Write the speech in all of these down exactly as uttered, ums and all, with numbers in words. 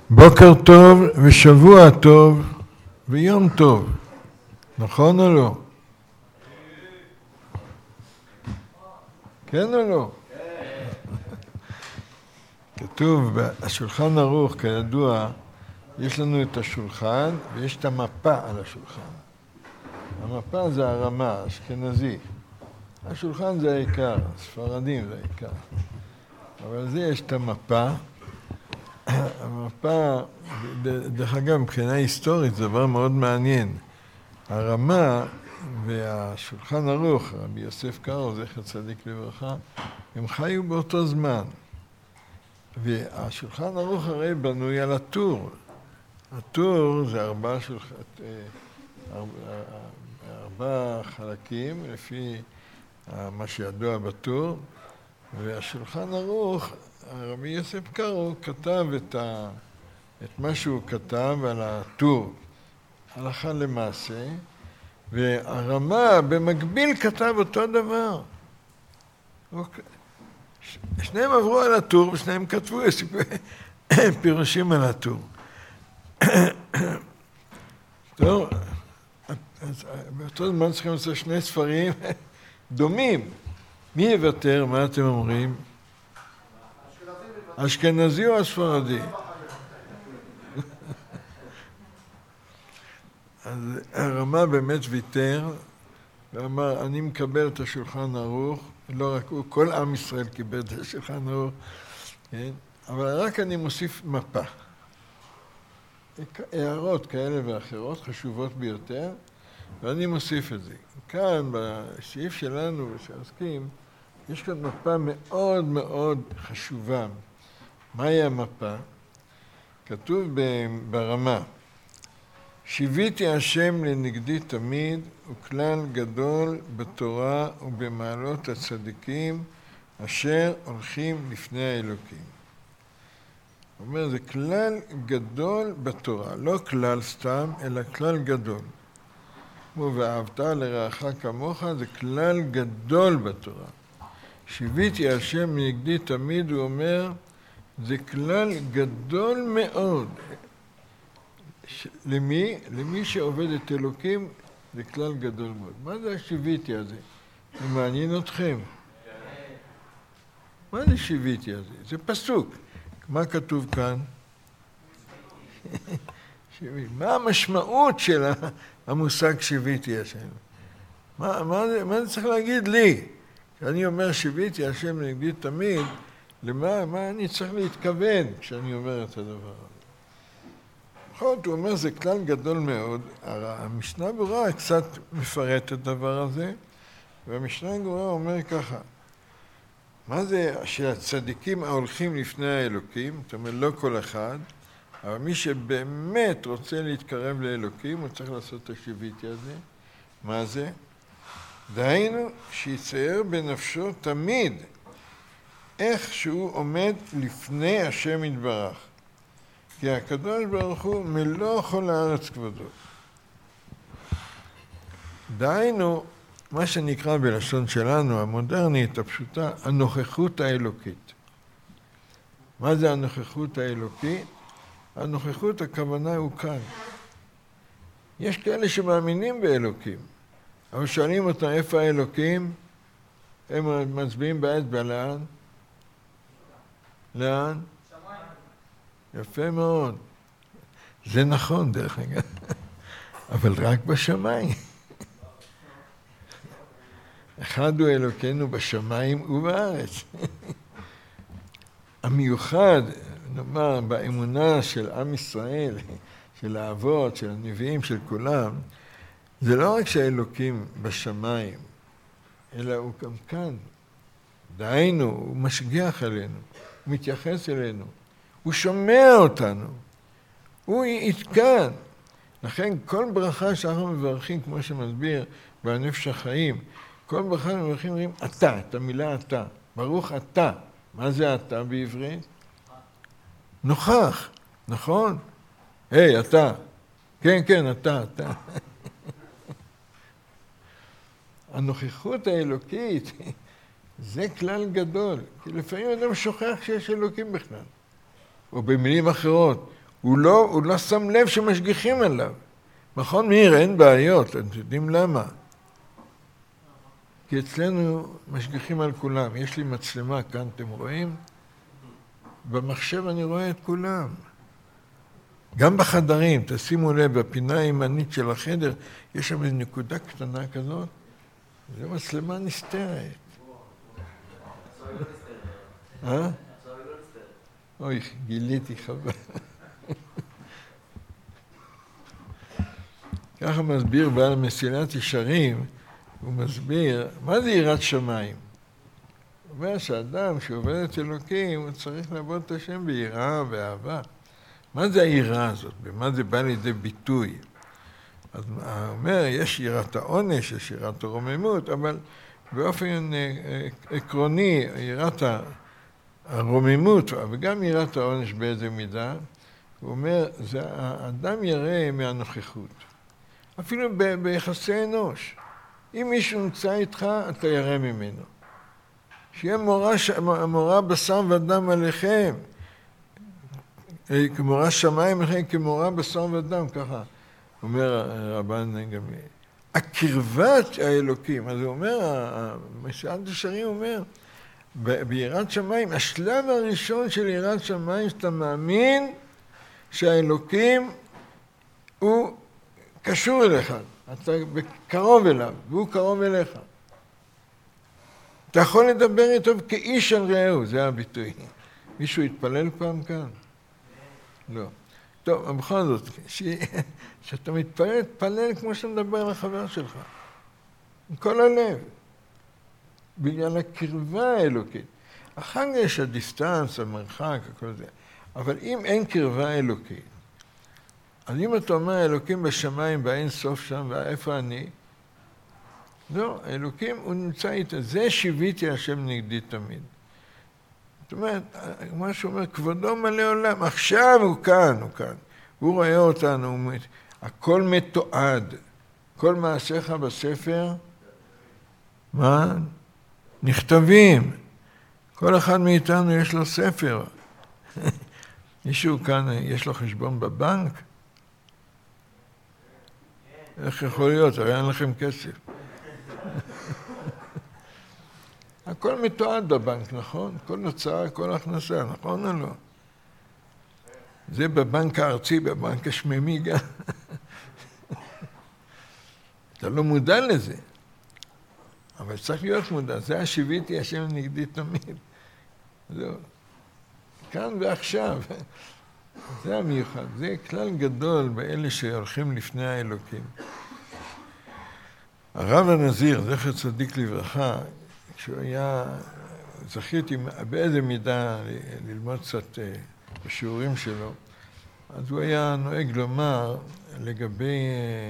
בוקר טוב ושבוע טוב ויום טוב, נכון או לא? כן או לא? כתוב בשולחן ערוך, כידוע, יש לנו את השולחן ויש את המפה על השולחן. המפה זה הרמה, האשכנזי. השולחן זה העיקר, הספרדים זה העיקר. אבל זה יש את המפה. המפה, דרך אגב, מבחינה היסטורית, זה דבר מאוד מעניין. הרמה והשולחן ערוך, רבי יוסף קארו, זכר צדיק לברכה, הם חיו באותו זמן. והשולחן ערוך הרי בנוי על הטור. הטור זה ארבע, שולח... ארבע... ארבע חלקים, לפי מה שידוע בטור, והשולחן ערוך, רבי יוסף קארו כתב את, ה... את מה שהוא כתב על הטור, הלכה למעשה, והרמה במקביל כתב אותו דבר. שניהם עברו על הטור ושניהם כתבו פירושים על הטור. טוב, אז באותו זמן צריכים לעשות שני ספרים דומים. מי יוותר? מה אתם אומרים? אשכנזי או הספרדי? אז הרמה באמת ויתר ואמר, אני מקבל את השולחן ערוך, לא רק הוא, כל עם ישראל קיבל את השולחן ערוך, כן? אבל רק אני מוסיף מפה. הערות כאלה ואחרות חשובות ביותר, ואני מוסיף את זה. כאן, בסעיף שלנו, שעוסקים, יש כאן מפה מאוד מאוד חשובה. מהי המפה? כתוב ברמה, שיוויתי השם לנגדי תמיד, וכלל גדול בתורה ובמעלות הצדיקים, אשר הולכים לפני האלוקים. זאת אומרת, זה כלל גדול בתורה, לא כלל סתם, אלא כלל גדול. כמו ואהבת לרעך כמוך, זה כלל גדול בתורה. שיוויתי השם לנגדי תמיד, הוא אומר, זה כלל גדול מאוד. למי? למי שעובד את אלוקים, זה כלל גדול מאוד. מה זה השיוויתי הזה? זה מעניין אתכם. מה זה שיוויתי הזה? זה פסוק. מה כתוב כאן? מה המשמעות של המושג שיוויתי השם? מה, מה, זה, מה זה צריך להגיד לי? כשאני אומר שיוויתי השם לנגדי תמיד, למה מה אני צריך להתכוון כשאני אומר את הדבר הזה? נכון, הוא אומר, זה כלל גדול מאוד. המשנה ברורה קצת מפרט את הדבר הזה, והמשנה ברורה אומר ככה, מה זה שהצדיקים ההולכים לפני האלוקים? זאת אומרת, לא כל אחד, אבל מי שבאמת רוצה להתקרב לאלוקים, הוא צריך לעשות את השיוויתי הזה. מה זה? דהיינו, שיצייר בנפשו תמיד איך שהוא עומד לפני השם יתברך. כי הקדוש ברוך הוא מלוא כל הארץ כבודו. דהיינו, מה שנקרא בלשון שלנו, המודרנית, הפשוטה, הנוכחות האלוקית. מה זה הנוכחות האלוקית? הנוכחות, הכוונה הוא כאן. יש כאלה שמאמינים באלוקים, אבל שואלים אותם איפה האלוקים? הם מצביעים באצבע, לאן? לאן? יפה מאוד. זה נכון, דרך אגב. אבל רק בשמיים. אחד הוא אלוקינו בשמיים ובארץ. המיוחד, נאמר, באמונה של עם ישראל, של האבות, של הנביאים, של כולם, זה לא רק שהאלוקים בשמיים, אלא הוא גם כאן. דהיינו, הוא משגיח עלינו, הוא מתייחס אלינו. הוא שומע אותנו, הוא יתקן. לכן כל ברכה שאנחנו מברכים, כמו שמסביר בנפש החיים, כל ברכה מברכים אומרים אתה, את המילה אתה, ברוך אתה. מה זה אתה בעברית? נוכח, נכון? היי, אתה. כן, כן, אתה, אתה. הנוכחות האלוקית, זה כלל גדול. כי לפעמים אדם שוכח שיש אלוקים בכלל. או במילים אחרות, הוא לא, הוא לא שם לב שמשגיחים עליו. מכון מאיר אין בעיות, אתם יודעים למה? כי אצלנו משגיחים על כולם. יש לי מצלמה כאן, אתם רואים? במחשב אני רואה את כולם. גם בחדרים, תשימו לב, בפינה הימנית של החדר, יש שם נקודה קטנה כזאת, זו מצלמה נסתרת. אה? אוי, גיליתי חבל. ככה מסביר בעל מסילת ישרים, הוא מסביר, מה זה יראת שמיים? הוא אומר שאדם שעובד את אלוקים, הוא צריך לעבוד את השם ביראה ואהבה. מה זה היראה הזאת? במה זה בא לידי ביטוי? אז הוא אומר, יש יראת העונש, יש יראת הרוממות, אבל באופן עקרוני, יראת הרוממות, וגם יראת העונש באיזה מידה, הוא אומר, זה האדם ירא מהנוכחות. אפילו ב- ביחסי אנוש. אם מישהו נמצא איתך, אתה ירא ממנו. שיהיה מורה, ש... מורה בשר ודם עליכם. כמורה שמיים עליכם, כמורה בשר ודם, ככה אומר רבן גמליאל. הקרבת האלוקים, אז הוא אומר, מסילת ישרים אומר, ביראת שמיים, השלב הראשון של יראת שמיים, שאתה מאמין שהאלוקים הוא קשור אליך, אתה קרוב אליו, והוא קרוב אליך. אתה יכול לדבר איתו כאיש על רעהו, זה הביטוי. מישהו התפלל פעם כאן? לא. טוב, בכל זאת, שאתה מתפלל, תפלל כמו שאתה מדבר לחבר שלך. עם כל הלב. בגלל הקרבה האלוקית. אחר כך יש הדיסטנס, המרחק, הכל זה. אבל אם אין קרבה אלוקית, אז אם אתה אומר, אלוקים בשמיים, באין סוף שם, ואיפה אני? לא, אלוקים הוא נמצא איתה. זה שיוויתי השם נגדי תמיד. זאת אומרת, מה שאומר, כבודו מלא עולם, עכשיו הוא כאן, הוא כאן. הוא רואה אותנו, הוא... הכל מתועד. כל מעשיך בספר, מה? נכתבים. כל אחד מאיתנו יש לו ספר. מישהו כאן, יש לו חשבון בבנק? איך יכול להיות? הרי אין לכם כסף. הכל מתועד בבנק, נכון? כל הוצאה, כל הכנסה, נכון או לא? זה בבנק הארצי, בבנק השמימי גם. אתה לא מודע לזה. אבל צריך להיות מודע. זה השיוויתי השם נגדי תמיד. זהו. כאן ועכשיו. זה המיוחד. זה כלל גדול באלה שהולכים לפני האלוקים. הרב הנזיר, זכר צדיק לברכה, כשהוא היה, זכיתי באיזה מידה ללמוד קצת בשיעורים שלו, אז הוא היה נוהג לומר לגבי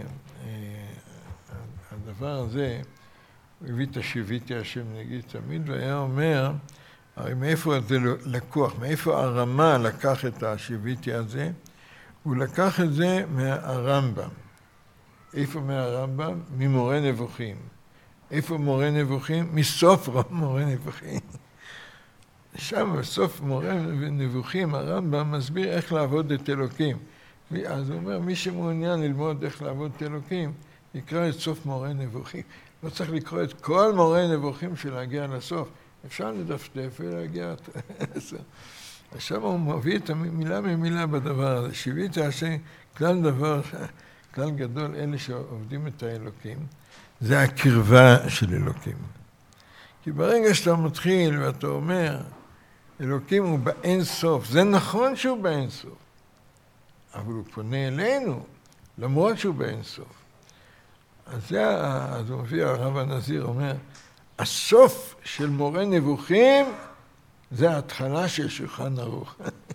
הדבר הזה, הוא הביא את השיוויתי השם נגיד תמיד, והיה אומר, הרי מאיפה זה לקוח, מאיפה הרמה לקח את השיוויתי הזה? הוא לקח את זה מהרמב"ם. איפה מהרמב"ם? ממורה נבוכים. איפה מורה נבוכים? מסוף מורה נבוכים. שם בסוף מורה נבוכים הרמב"ם מסביר איך לעבוד את אלוקים. אז הוא אומר, מי שמעוניין ללמוד איך לעבוד את אלוקים, יקרא את סוף מורה נבוכים. לא צריך לקרוא את כל מורה נבוכים של להגיע לסוף. אפשר לדפדף ולהגיע לסוף. עכשיו הוא מביא את המילה ממילה בדבר הזה. שיוויתי השם, כלל דבר, כלל גדול, אלה שעובדים את האלוקים, זה הקרבה של אלוקים. כי ברגע שאתה מתחיל ואתה אומר, אלוקים הוא באין סוף, זה נכון שהוא באין סוף, אבל הוא פונה אלינו, למרות שהוא באין סוף. אז זה, אז הוא מביא, הרב הנזיר אומר, הסוף של מורה נבוכים, זה ההתחלה של שולחן ערוך.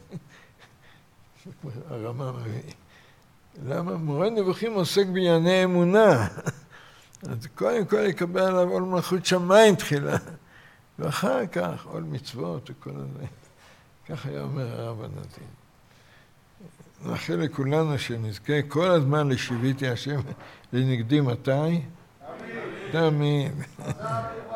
הרמה מביא. למה? מורה נבוכים עוסק בענייני אמונה. אז קודם כל יקבל עליו עול מלכות שמיים תחילה, ואחר כך עול מצוות וכל הזה. כך היה אומר הרב הנזיר. נאחל לכולנו שנזכה כל הזמן לשיוויתי השם לנגדי מתי? תמיד.